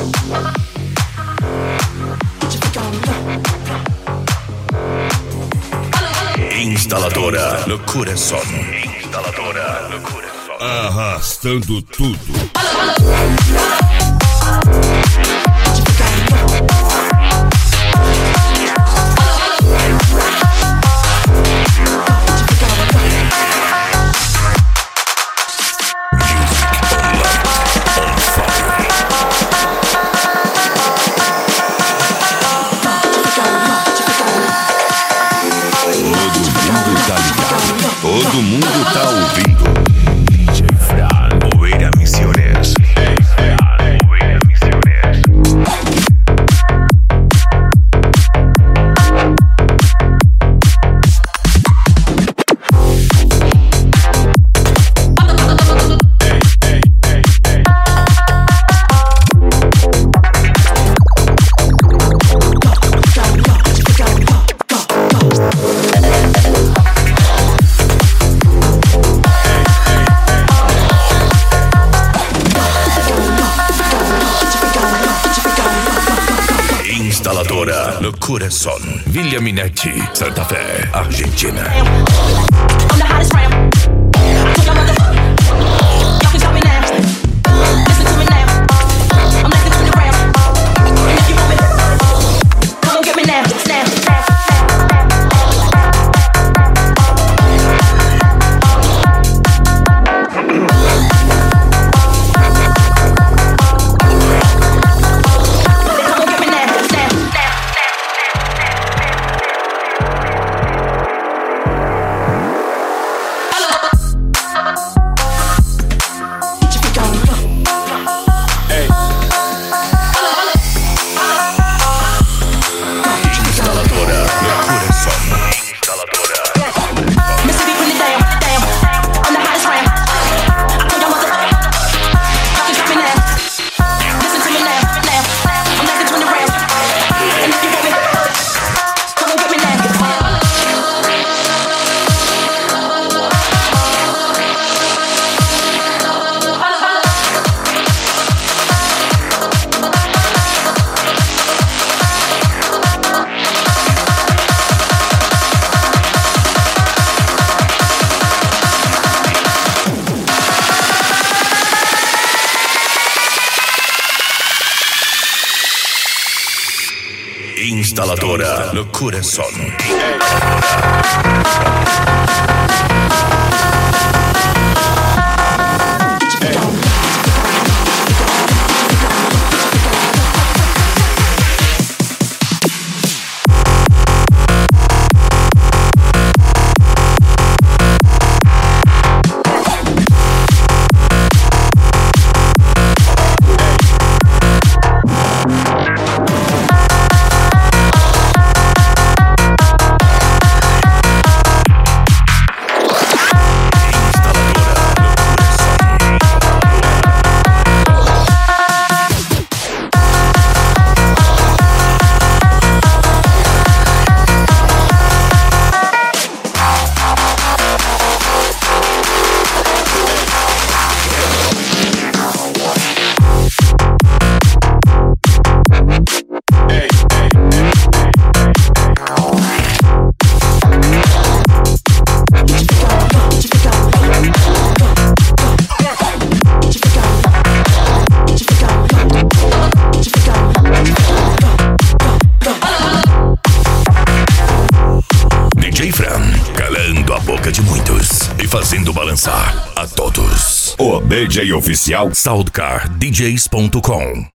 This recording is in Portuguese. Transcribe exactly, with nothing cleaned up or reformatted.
Instaladora Loucura Som. Instaladora Loucura Som. Arrastando tudo. Todo mundo tá ouvindo. D J Fran, Oveira Misiones. D J Fran, Oveira Misiones. Instaladora Loucura Som. Villa Minetti, Santa Fé, Argentina. Instaladora Loucura Som. D J Fran, calando a boca de muitos e fazendo balançar a todos. O D J oficial Soundcar D Js ponto com.